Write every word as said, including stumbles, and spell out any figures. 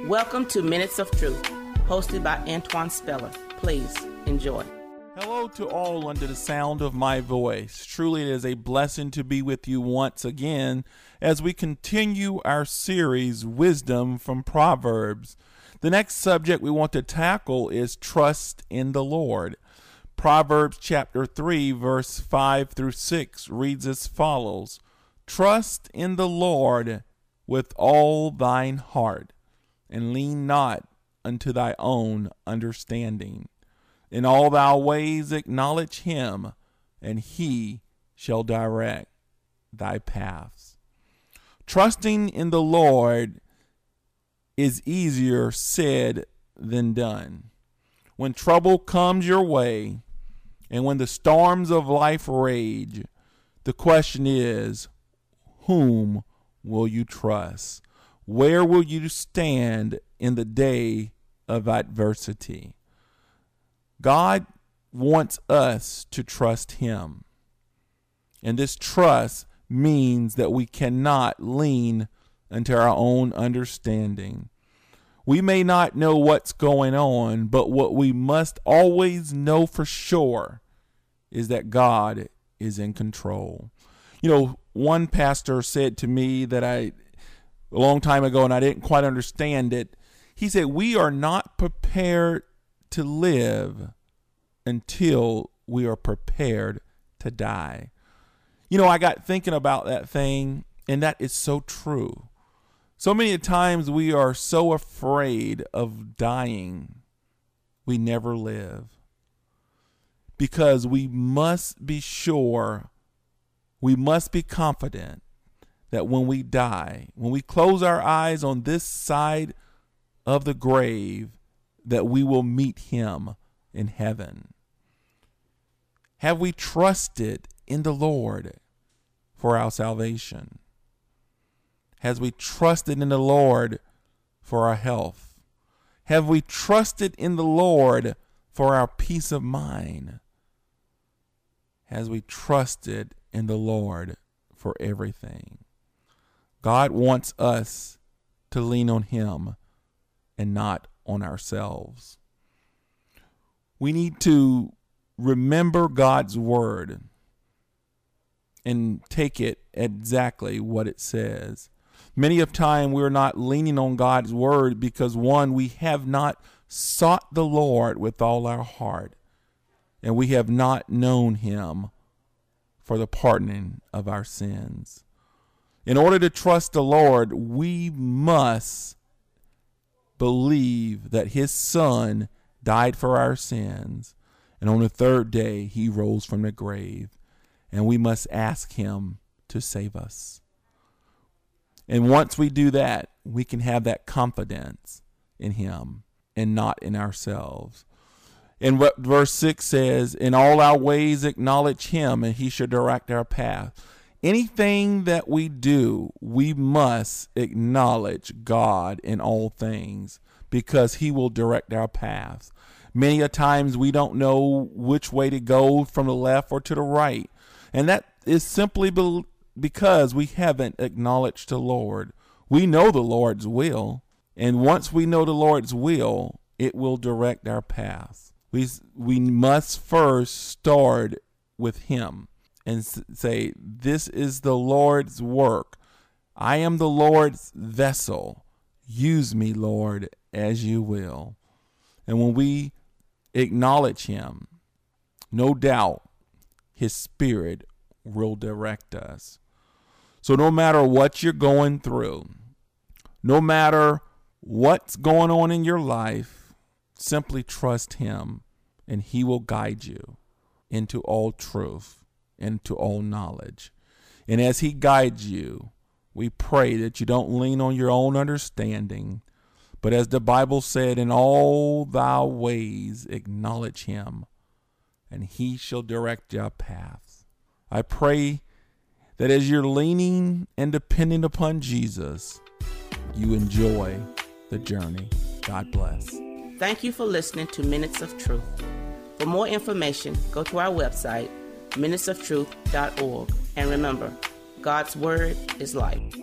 Welcome to Minutes of Truth, hosted by Antoine Speller. Please enjoy. Hello to all under the sound of my voice. Truly it is a blessing to be with you once again as we continue our series, Wisdom from Proverbs. The next subject we want to tackle is trust in the Lord. Proverbs chapter three, verse five through six reads as follows: Trust in the Lord with all thine heart, and lean not unto thy own understanding. In all thy ways acknowledge him, and he shall direct thy paths. Trusting in the Lord is easier said than done. When trouble comes your way, and when the storms of life rage, the question is, whom will you trust? Where will you stand in the day of adversity? God wants us to trust him. And this trust means that we cannot lean unto our own understanding. We may not know what's going on, but what we must always know for sure is that God is in control. You know, one pastor said to me that I, a long time ago, and I didn't quite understand it. He said, we are not prepared to live until we are prepared to die. You know, I got thinking about that thing, and that is so true. So many times we are so afraid of dying, we never live. Because we must be sure, we must be confident that when we die, when we close our eyes on this side of the grave, that we will meet him in heaven. Have we trusted in the Lord for our salvation? Has we trusted in the Lord for our health? Have we trusted in the Lord for our peace of mind? Has we trusted in the Lord for everything? God wants us to lean on him and not on ourselves. We need to remember God's word and take it exactly what it says. Many of time we're not leaning on God's word because, one, we have not sought the Lord with all our heart, and we have not known him for the pardoning of our sins. In order to trust the Lord, we must believe that his son died for our sins, and on the third day he rose from the grave, and we must ask him to save us. And once we do that, we can have that confidence in him and not in ourselves. And what verse six says, in all our ways acknowledge him, and he shall direct our path. Anything that we do, we must acknowledge God in all things, because he will direct our paths. Many a times we don't know which way to go, from the left or to the right. And that is simply be- because we haven't acknowledged the Lord. We know the Lord's will, and once we know the Lord's will, it will direct our paths. We, we must first start with him and say, this is the Lord's work. I am the Lord's vessel. Use me, Lord, as you will. And when we acknowledge him, no doubt his spirit will direct us. So no matter what you're going through, no matter what's going on in your life, simply trust him, and he will guide you into all truth and to all knowledge. And as he guides you, we pray that you don't lean on your own understanding, but as the Bible said, in all thy ways acknowledge him, and he shall direct your paths. I pray that as you're leaning and depending upon Jesus, you enjoy the journey. God bless. Thank you for listening to Minutes of Truth. For more information, go to our website, minutes of truth dot org. And remember, God's word is life.